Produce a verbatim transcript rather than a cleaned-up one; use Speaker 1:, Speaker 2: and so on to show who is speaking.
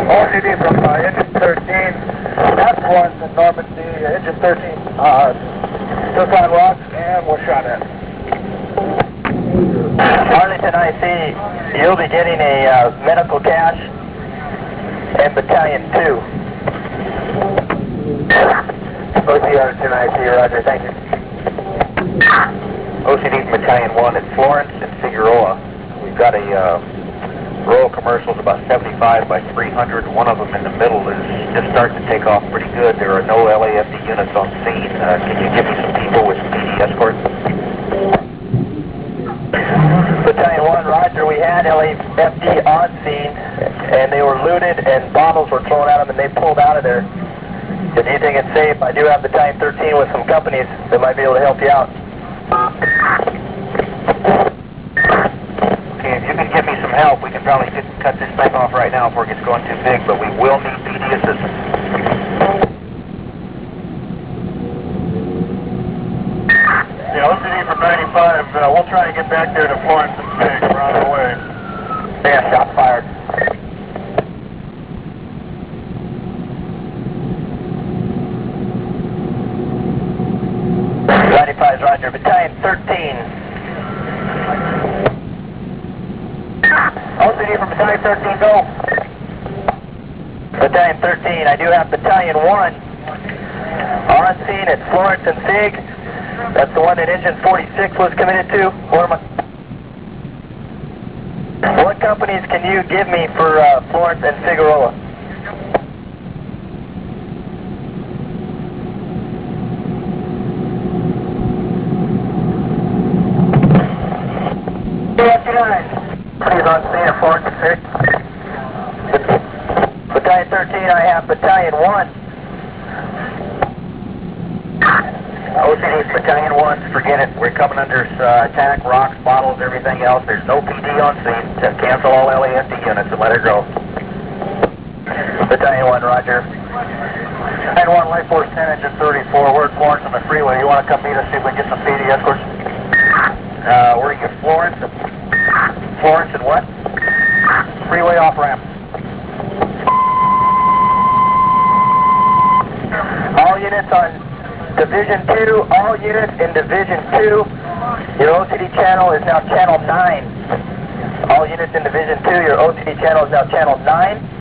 Speaker 1: O C D from uh, engine thirteen, F one in Normandy, engine thirteen, uh, took on rocks and was shot at.
Speaker 2: Arlington I C, you'll be getting a uh, medical cache and battalion two.
Speaker 1: O C D Arlington I C, roger, thank you.
Speaker 2: O C D from battalion one at Florence and Figueroa. We've got a uh, row of commercials about seventy-five by three hundred. One of them in the middle is just starting to take off pretty good. There are no L A F D units on scene. Uh, can you give me some people with P D escort? Battalion one, roger. We had L A F D on scene, and they were looted, and bottles were thrown at them, and they pulled out of there. If you think it's safe, I do have Battalion thirteen with some companies that might be able to help you out. Okay, if you can give me some help, we can probably get, cut this thing off right now before it gets going too big, but we will need P D assistance.
Speaker 1: Yeah, O C D from ninety-five, uh, we'll try and get back there to Florence and Fig. We're on our way.
Speaker 2: Yeah, shots fired. ninety-five, roger. Battalion thirteen. O C D from Battalion thirteen, go. Battalion thirteen, I do have Battalion one on scene at Florence and Fig. That's the one that engine forty-six was committed to. What companies can you give me for uh, Florence and Figueroa? Please on scene at Florence and Fig. Battalion thirteen, I have Battalion one. O C D Battalion one, forget it. We're coming under uh, attack, rocks, bottles, everything else. There's no P D on scene. Just cancel all L A F D units and let it go. Battalion one, roger.
Speaker 1: Battalion one, Life Force ten, engine thirty-four. We're at Florence on the freeway. You want to come meet us, see if we can get some P D escorts?
Speaker 2: Uh, we're at Florence. Florence and what?
Speaker 1: Freeway off ramp.
Speaker 2: All units on Division two, all units in Division two, your O C D channel is now channel nine. All units in Division two, your O C D channel is now channel nine.